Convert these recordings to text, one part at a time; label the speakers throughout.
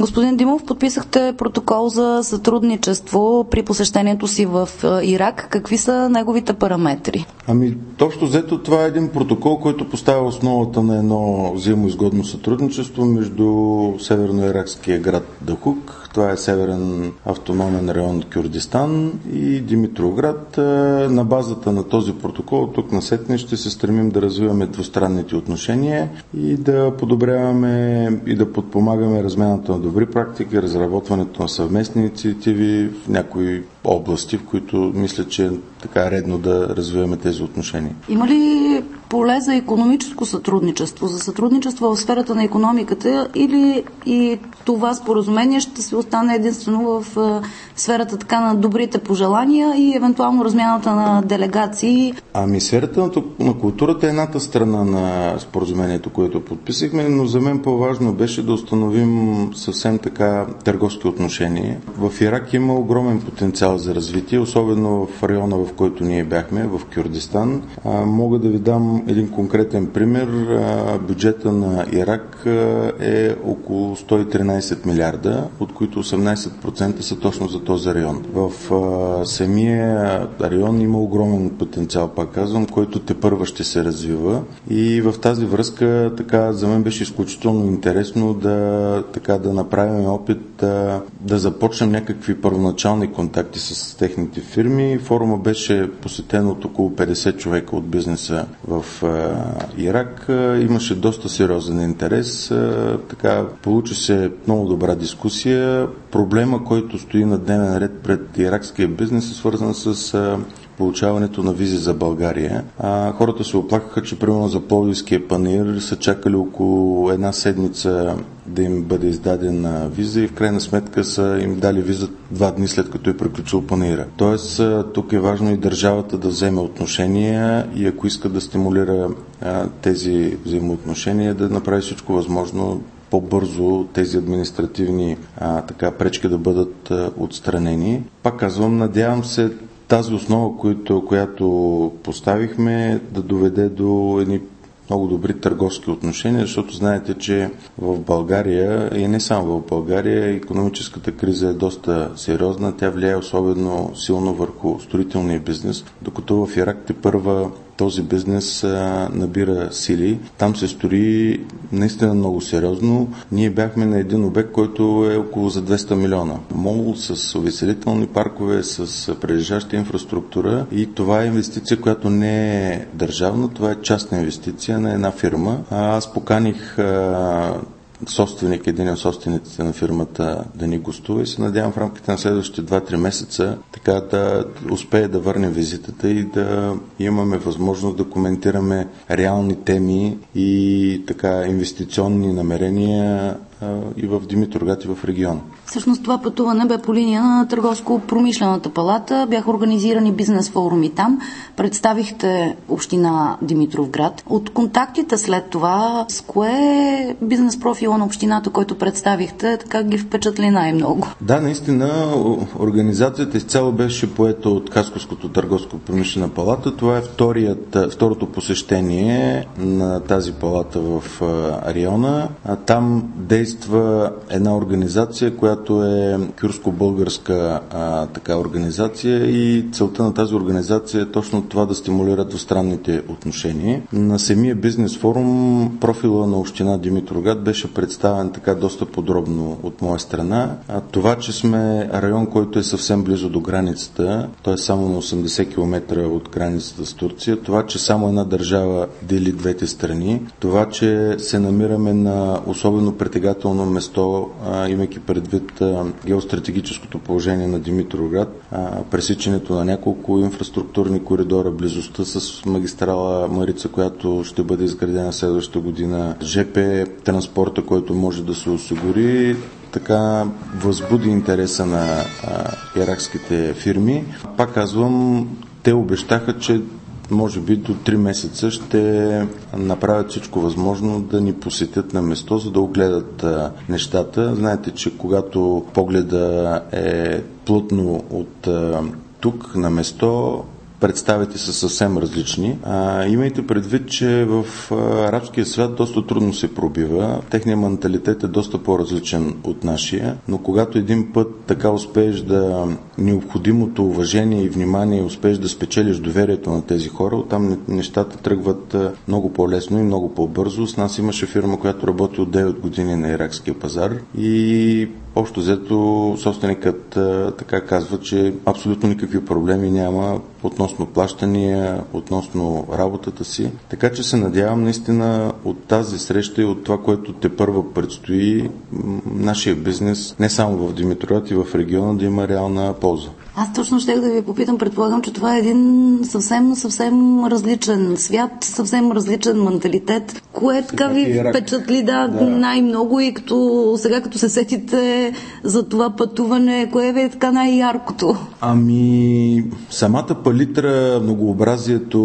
Speaker 1: Господин Димов, подписахте протокол за сътрудничество при посещението си в Ирак. Какви са неговите параметри?
Speaker 2: Точно взето това е един протокол, който поставя основата на едно взаимоизгодно сътрудничество между северно-иракския град Дахук, това е северен автономен район Кюрдистан, и Димитровград. На базата на този протокол тук насетне ще се стремим да развиваме двустранните отношения и да подобряваме и да подпомагаме размяната на добри практики, разработването на съвместни инициативи в някои области, в които мисля, че е така редно да развиваме тези отношения.
Speaker 1: Има ли поле за икономическо сътрудничество, за сътрудничество в сферата на икономиката, или и това споразумение ще се остане единствено в сферата така на добрите пожелания и евентуално размяната на делегации?
Speaker 2: Сферата на културата е едната страна на споразумението, което подписахме, но за мен по-важно беше да установим съвсем така търговски отношения. В Ирак има огромен потенциал за развитие, особено в района, в който ние бяхме, в Кюрдистан. Мога да ви дам един конкретен пример. Бюджета на Ирак е около 113 милиарда, от които 18% са точно за този район. В самия район има огромен потенциал, пак казвам, който тепърва ще се развива, и в тази връзка така за мен беше изключително интересно да направим опит да започнем някакви първоначални контакти с техните фирми. Форума беше посетен от около 50 човека от бизнеса в Ирак. Имаше доста сериозен интерес. Получи се много добра дискусия. Проблема, който стои на дневен ред пред иракския бизнес, е свързан с получаването на визи за България. Хората се оплакаха, че примерно за Пловдивския панаир са чакали около една седмица да им бъде издадена виза и в крайна сметка са им дали виза 2 дни след като е приключил панаира. Тоест, тук е важно и държавата да вземе отношения и ако иска да стимулира тези взаимоотношения, да направи всичко възможно по-бързо тези административни пречки да бъдат отстранени. Пак казвам, надявам се тази основа, която поставихме, да доведе до едни много добри търговски отношения, защото знаете, че в България, и не само в България, икономическата криза е доста сериозна. Тя влияе особено силно върху строителния бизнес, докато в Ирак тепърва този бизнес набира сили. Там се строи наистина много сериозно. Ние бяхме на един обект, който е около за 200 милиона. Мол с увеселителни паркове, с прилежаща инфраструктура, и това е инвестиция, която не е държавна, това е частна инвестиция на една фирма. Аз поканих собственик, един от собствениците на фирмата да ни гостува и се надявам в рамките на следващите 2-3 месеца така да успее да върнем визитата и да имаме възможност да коментираме реални теми и така инвестиционни намерения и в Димитровград, и в региона.
Speaker 1: Всъщност това пътуване бе по линия на Търговско-промишлената палата. Бяха организирани бизнес форуми там. Представихте община Димитровград. От контактите след това, с кое бизнес профила на общината, който представихте, така ги впечатли най-много?
Speaker 2: Да, наистина организацията изцяло беше поета от Хасковското търговско-промишлена палата. Това е второто посещение на тази палата в района. Там действа една организация, която е кюрдско-българска организация, и целта на тази организация е точно това да стимулира двустранните отношения. На самия бизнес форум профила на община Димитровград беше представен така доста подробно от моя страна. Това, че сме район, който е съвсем близо до границата, т.е. само на 80 км от границата с Турция, това, че само една държава дели двете страни, това, че се намираме на особено притегателно место, имайки предвид геостратегическото положение на Димитровград, пресичането на няколко инфраструктурни коридора, близостта с магистрала Марица, която ще бъде изградена следващата година, ЖП транспорта, който може да се осигури, така възбуди интереса на иракските фирми. Пак казвам, те обещаха, че може би до 3 месеца ще направят всичко възможно да ни посетят на место, за да огледат нещата. Знаете, че когато погледа е плътно от тук на место, представите са съвсем различни. Имайте предвид, че в арабския свят доста трудно се пробива. Техният менталитет е доста по-различен от нашия, но когато един път така успееш да необходимото уважение и внимание, успееш да спечелиш доверието на тези хора, оттам нещата тръгват много по-лесно и много по-бързо. С нас имаше фирма, която работи от 9 години на иракския пазар и общо взето собственикът така казва, че абсолютно никакви проблеми няма относно плащания, относно работата си. Така че се надявам наистина от тази среща и от това, което тепърва предстои, нашия бизнес, не само в Димитровград и в региона, да има реална полза.
Speaker 1: Аз точно щях да ви попитам, предполагам, че това е един съвсем различен свят, съвсем различен менталитет. Кое така ви впечатли най-много и като се сетите за това пътуване, кое ви е така най-яркото?
Speaker 2: Самата палитра, многообразието,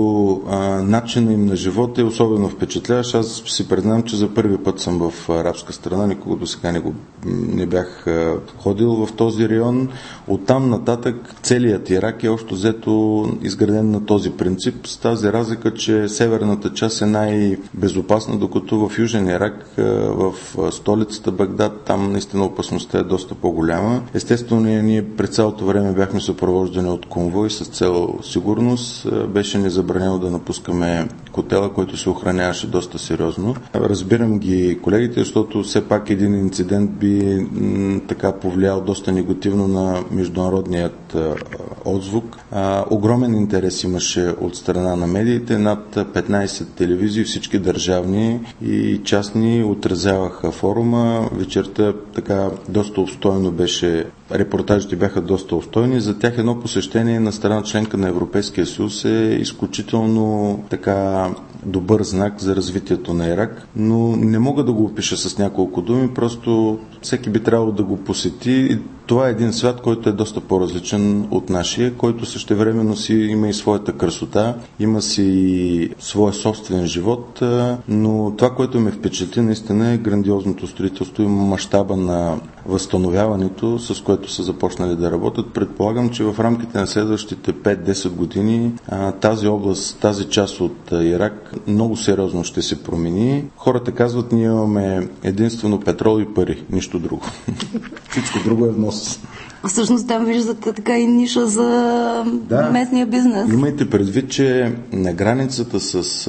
Speaker 2: начина им на живота е особено впечатляващ. Аз си признавам, че за първи път съм в арабска страна, никога до сега не бях ходил в този район. Оттам нататък целият Ирак е общо взето изграден на този принцип, с тази разлика, че северната част е най-безопасна, докато в Южен Ирак, в столицата Багдад, там наистина опасността е доста по-голяма. Естествено, ние през цялото време бяхме съпровождани от конвой с цел сигурност. Беше незабранено да напускаме хотела, който се охраняваше доста сериозно. Разбирам ги колегите, защото все пак един инцидент би така повлиял доста негативно на международният отзвук. Огромен интерес имаше от страна на медиите. Над 15 телевизии, всички държавни и частни, отразяваха форума. Вечерта така доста обстойно беше. Репортажите бяха доста обстойни. За тях едно посещение на страна членка на Европейския съюз е изключително така добър знак за развитието на Ирак, но не мога да го опиша с няколко думи, просто всеки би трябвало да го посети. Това е един свят, който е доста по-различен от нашия, който същевременно си има и своята красота, има си своя собствен живот, но това, което ме впечатли наистина е грандиозното строителство и мащаба на възстановяването, с което са започнали да работят. Предполагам, че в рамките на следващите 5-10 години тази област, тази част от Ирак много сериозно ще се промени. Хората казват, ние имаме единствено петрол и пари, нищо друго. Всичко друго е внос.
Speaker 1: Всъщност там виждате така и ниша за местния бизнес.
Speaker 2: Имайте предвид, че на границата с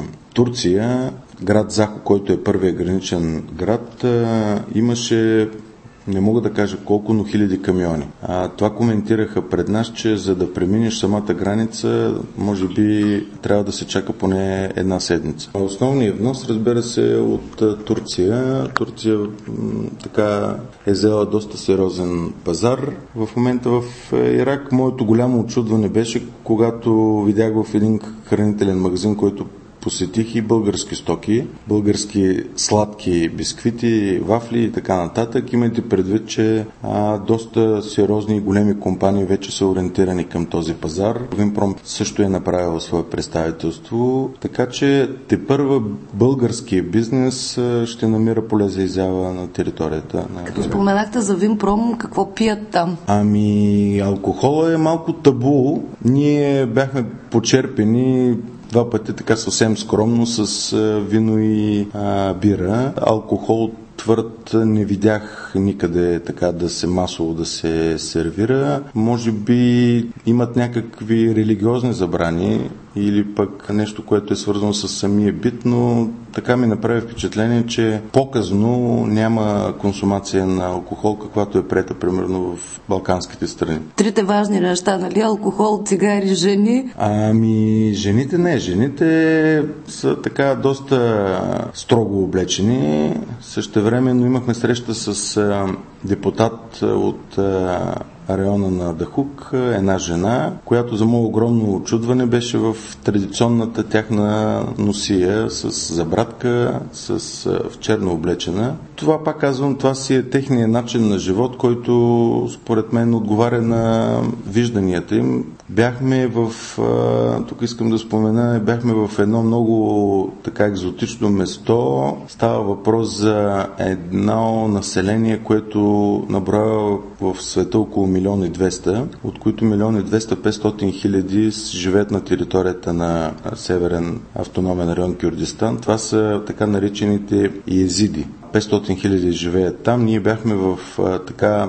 Speaker 2: Турция, град Захо, който е първият граничен град, имаше, не мога да кажа колко, но хиляди камиони. Това коментираха пред нас, че за да преминеш самата граница, може би трябва да се чака поне една седмица. Основният внос, разбира се, от Турция. Турция така е взела доста сериозен пазар. В момента в Ирак моето голямо очудване беше, когато видях в един хранителен магазин, който посетих, и български стоки, български сладки бисквити, вафли и така нататък. Имайте предвид, че доста сериозни и големи компании вече са ориентирани към този пазар. Винпром също е направил свое представителство, така че тепърва българския бизнес ще намира поле за изява на територията.
Speaker 1: Като споменахте за Винпром, какво пият там?
Speaker 2: Алкохола е малко табу. Ние бяхме почерпени два пъти така съвсем скромно с вино и бира. Алкохол твърд не видях никъде така да се масово да се сервира. Може би имат някакви религиозни забрани или пък нещо, което е свързано с самия бит, но така ми направи впечатление, че показно няма консумация на алкохол, каквато е приета примерно в балканските страни.
Speaker 1: Трите важни неща, нали? Алкохол, цигари, жени?
Speaker 2: Жените не. Жените са така доста строго облечени. Същевременно имахме среща с депутат от района на Дахук, една жена, която за мое огромно очудване беше в традиционната тяхна носия с забрадка, в черно облечена. Това, пак казвам, това си е техният начин на живот, който според мен отговаря на вижданията им. Бяхме тук искам да спомена, бяхме в едно много така екзотично место. Става въпрос за едно население, което наброява в света около 1,2 милиона, от които 1,200,500 хиляди живеят на територията на Северен автономен район Кюрдистан. Това са така наречените езиди. 500 хиляди живеят там. Ние бяхме в така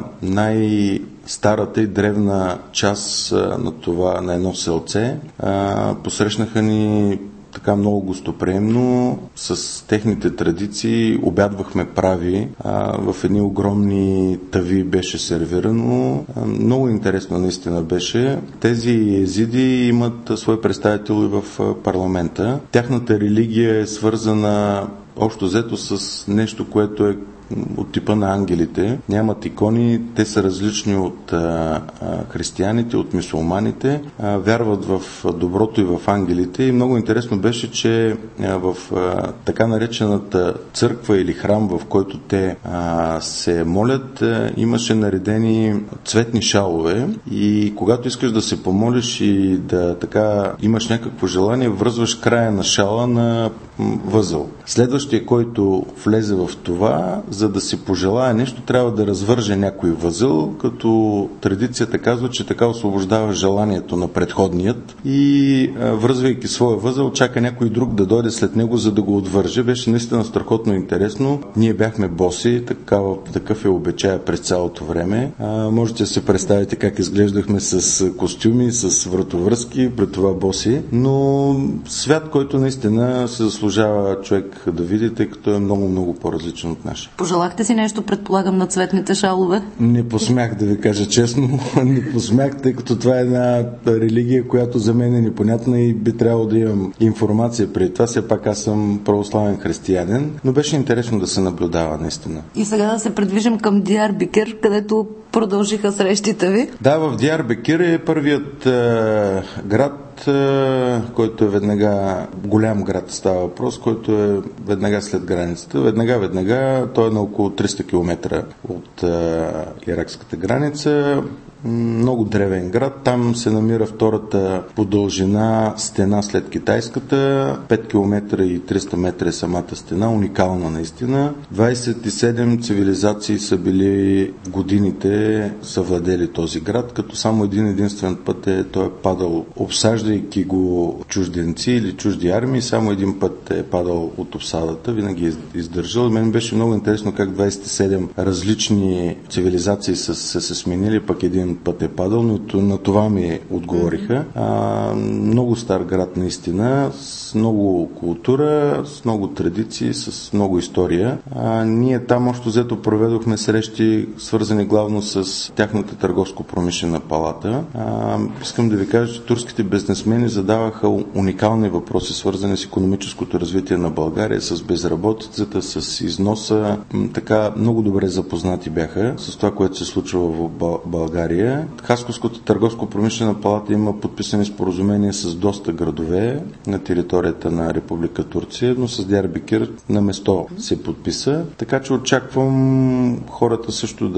Speaker 2: старата и древна част на едно селце. Посрещнаха ни така много гостоприемно, с техните традиции, обядвахме прави, в едни огромни тави беше сервирано. Много интересно наистина беше. Тези езиди имат свои представители в парламента. Тяхната религия е свързана общо взето с нещо, което е от типа на ангелите. Нямат икони, те са различни от християните, от мюсюлманите, вярват в доброто и в ангелите. И много интересно беше, че в така наречената църква или храм, в който те се молят, имаше наредени цветни шалове и когато искаш да се помолиш и да така имаш някакво желание, връзваш края на шала на възъл. Следващия, който влезе в това, за да си пожелая нещо, трябва да развърже някой възъл, като традицията казва, че така освобождава желанието на предходният и връзвайки своя възъл, чака някой друг да дойде след него, за да го отвърже. Беше наистина страхотно интересно. Ние бяхме боси, такъв е обичая през цялото време. Можете да се представите как изглеждахме с костюми, с вратовръзки, пред това боси, но свят, който наистина се заслужава човек да види, тъй като е много по-различен от нашия.
Speaker 1: Пожелахте си нещо, предполагам, на цветните шалове?
Speaker 2: Не посмях, да ви кажа честно. Не посмях, тъй като това е една религия, която за мен е непонятна и би трябвало да имам информация преди това. Все пак аз съм православен християнин, но беше интересно да се наблюдава наистина.
Speaker 1: И сега да се придвижим към Диярбекир, където продължиха срещите ви.
Speaker 2: Да, в Диярбекир е първият град, който е веднага голям град, става въпрос, който е веднага след границата. Веднага, той е на около 300 км от иракската граница. Много древен град. Там се намира втората по дължина стена след китайската. 5 км и 300 метра е самата стена. Уникална наистина. 27 цивилизации са били годините съвладели този град, като само единствен път той е падал, обсаждайки го чужденци или чужди армии. Само един път е падал от обсадата. Винаги е издържал. Мен беше много интересно как 27 различни цивилизации са се сменили, пък един път е падал, но на това ми отговориха. Много стар град наистина, с много култура, с много традиции, с много история. Ние там още взето проведохме срещи, свързани главно с тяхната търговско-промишлена палата. Искам да ви кажа, че турските бизнесмени задаваха уникални въпроси, свързани с икономическото развитие на България, с безработицата, с износа. Така много добре запознати бяха с това, което се случва в България. Хасковската търговско-промишлена палата има подписани споразумения с доста градове на територията на Република Турция, но с Диярбекир на место се подписа. Така че очаквам хората също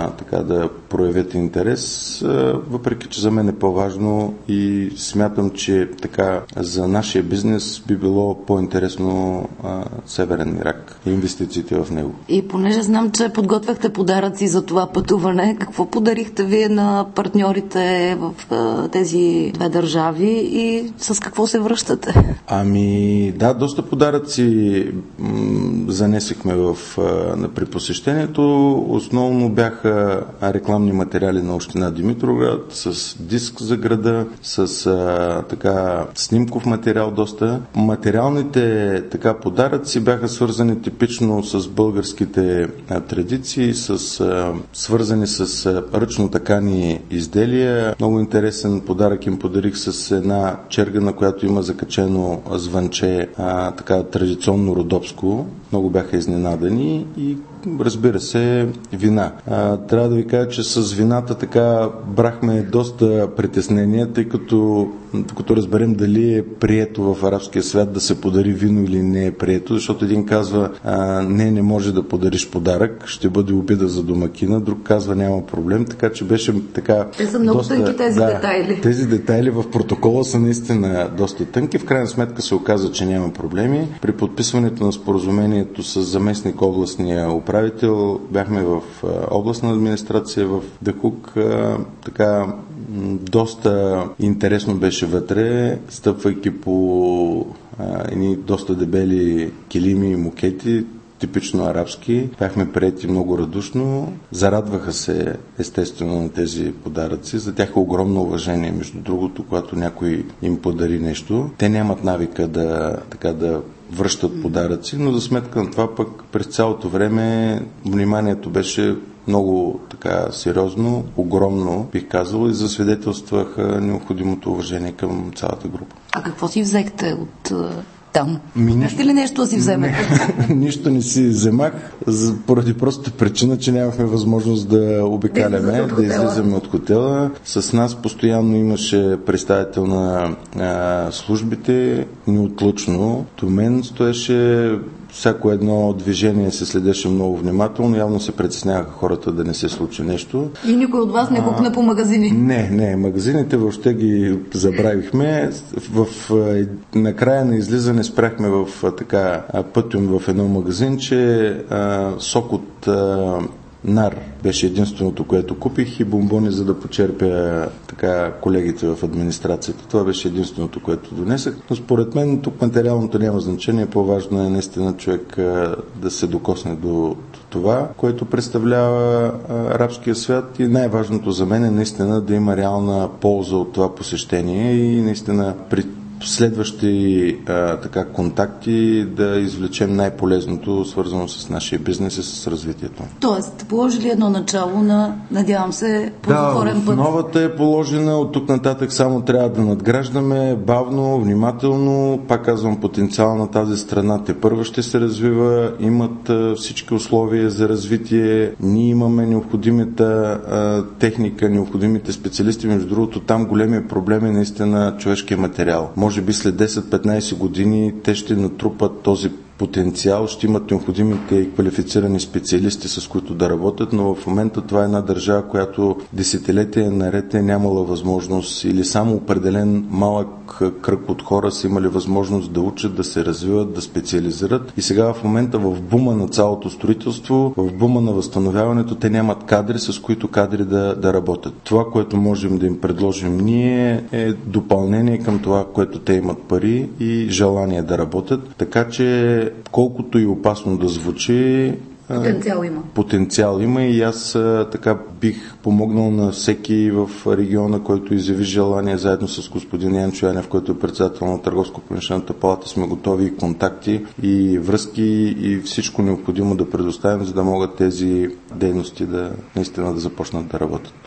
Speaker 2: да проявят интерес, въпреки че за мен е по-важно и смятам, че така за нашия бизнес би било по-интересно Северен Ирак и инвестициите в него.
Speaker 1: И понеже знам, че подготвяхте подаръци за това пътуване, какво подарихте вие на партньорите в тези две държави и с какво се връщате?
Speaker 2: Да, доста подаръци занесихме при посещението. Основно бяха рекламни материали на община Димитровград, с диск за града, с снимков материал доста. Материалните подаръци бяха свързани типично с българските традиции, свързани с ръчно такани изделия. Много интересен подарък им подарих с една черга, на която има закачено звънче, традиционно родопско. Много бяха изненадани и разбира се, вина. Трябва да ви кажа, че с вината брахме доста притеснения, тъй като докато разберем дали е прието в арабския свят да се подари вино или не е прието, защото един казва не може да подариш подарък, ще бъде обида за домакина, друг казва няма проблем, така че беше така...
Speaker 1: Те са много тънки тези детайли.
Speaker 2: Тези детайли в протокола са наистина доста тънки. В крайна сметка се оказа, че няма проблеми. При подписването на споразумението с заместник областния управител бяхме в областна администрация в Дахук. Така доста интересно беше вътре, стъпвайки по едни доста дебели килими и мукети, типично арабски. Бяхме приети много радушно. Зарадваха се естествено на тези подаръци. За тях е огромно уважение. Между другото, когато някой им подари нещо, те нямат навика да връщат подаръци, но за сметка на това пък през цялото време вниманието беше много така сериозно, огромно, бих казал, и засвидетелстваха необходимото уважение към цялата група.
Speaker 1: А какво си взехте от там? Имахте ли нещо да си вземете?
Speaker 2: Нищо не си вземах, поради простата причина, че нямахме възможност да обикаляме, да излизаме от хотела. С нас постоянно имаше представител на службите, неотлъчно. До мен стоеше всяко едно движение, се следеше много внимателно, явно се притесняваха хората да не се случи нещо.
Speaker 1: И никой от вас не букна по магазини?
Speaker 2: Не, магазините въобще ги забравихме. Накрая на излизане спряхме в пътюм в едно магазинче, сок от нар беше единственото, което купих, и бомбони, за да почерпя колегите в администрацията. Това беше единственото, което донесах. Но според мен тук материалното няма значение. По-важно е наистина човек да се докосне до това, което представлява арабския свят, и най-важното за мен е наистина да има реална полза от това посещение и наистина при следващи контакти да извлечем най-полезното, свързано с нашия бизнес и с развитието.
Speaker 1: Тоест, положили едно начало на, надявам се, ползотворен път.
Speaker 2: Основата е положена, от тук нататък само трябва да надграждаме бавно, внимателно. Пак казвам, потенциал на тази страна тепърва ще се развива, имат всички условия за развитие. Ние имаме необходимата техника, необходимите специалисти. Между другото, там големия проблем е наистина човешкия материал. Може би след 10-15 години те ще натрупат този потенциал, ще имат необходимите и квалифицирани специалисти, с които да работят, но в момента това е една държава, която десетилетия наред е нямала възможност, или само определен малък кръг от хора са имали възможност да учат, да се развиват, да специализират, и сега в момента в бума на цялото строителство, в бума на възстановяването, те нямат кадри, с които кадри да работят. Това, което можем да им предложим ние, е допълнение към това, което те имат пари и желание да работят, така че колкото и опасно да звучи, потенциал има и аз бих помогнал на всеки в региона, който изяви желание, заедно с господин Янчо Янев, който е председател на Търговско-промишлената палата, сме готови и контакти, и връзки, и всичко необходимо да предоставим, за да могат тези дейности наистина да започнат да работят.